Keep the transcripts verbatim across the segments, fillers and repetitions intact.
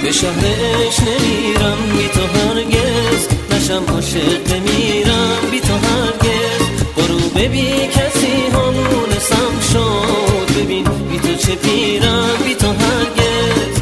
به شهرش نمیرم بی تو هرگز، نشم عاشق بمیرم بی تو هرگز. برو ببین کسی همونسم شد، ببین بی تو چه پیرم بی تو هرگز.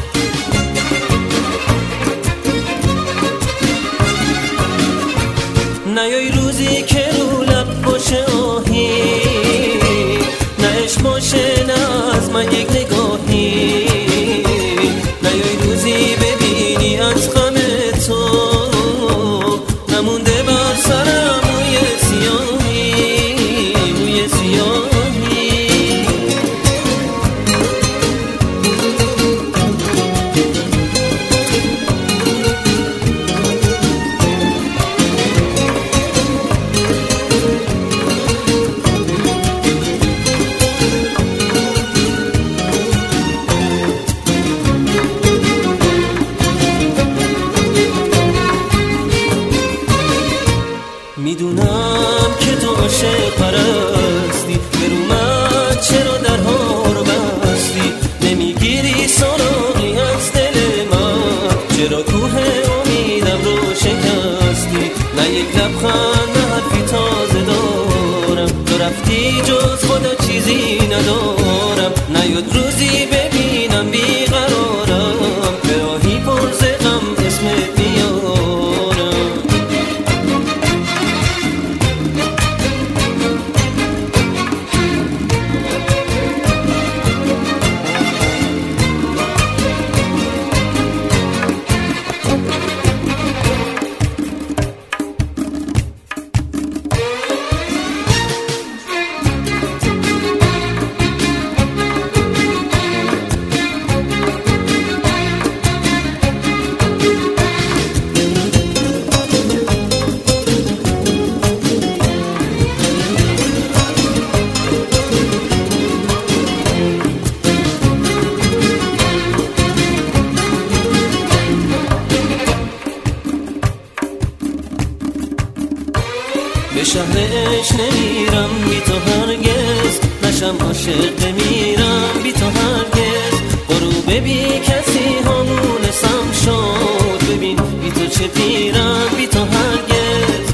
نیای روزی که رو لب باشه آهی، نه عشق باشه نه از من یک نگاهی. نیای روزی ببینی از غم تو نمونده بر سرم موی سیاهی، موی سیاهی. میدونم که تو عاشق پرستی، برو من چرا درها رو بستی. نمیگیری سراغی از دل من، چرا کوه امیدم رو شکستی. نه یک لبخند نه حرفی تازه دارم، تو رفتی جز خدا چیزی ندارم. نیاد روزی ببینم بیقرارم، به راهی پر ز غم اسمت میارم. به شهرش نمیرم بی تو هرگز، نشم عاشق بمیرم بی تو هرگز. برو ببین کسی همونسم شد، ببین بی تو چه پیرم بی تو هرگز.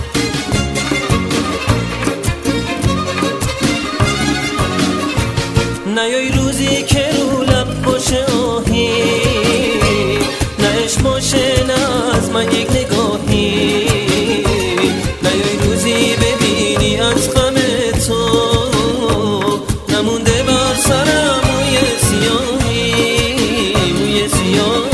نیای روزی که رو لب باشه آهی، نه عشق باشه نه از من یک نگاهی. نیای روزی ببینی از غم تو نمونده بر سرم موی سیاهی، موی سیاهی.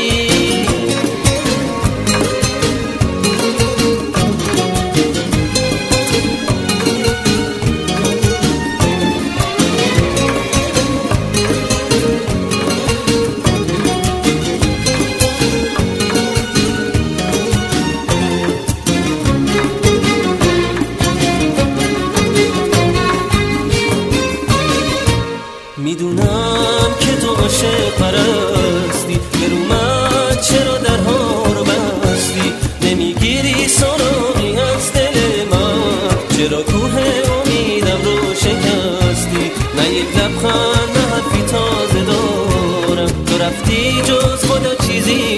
میدونم که تو عاشق پرستی، برو من چرا درها رو بستی. نمیگیری سراغی از دل من، چرا کوه امیدم رو شکستی. نه یک لبخند نه حرفی تازه دارم، تو رفتی جز خدا چیزی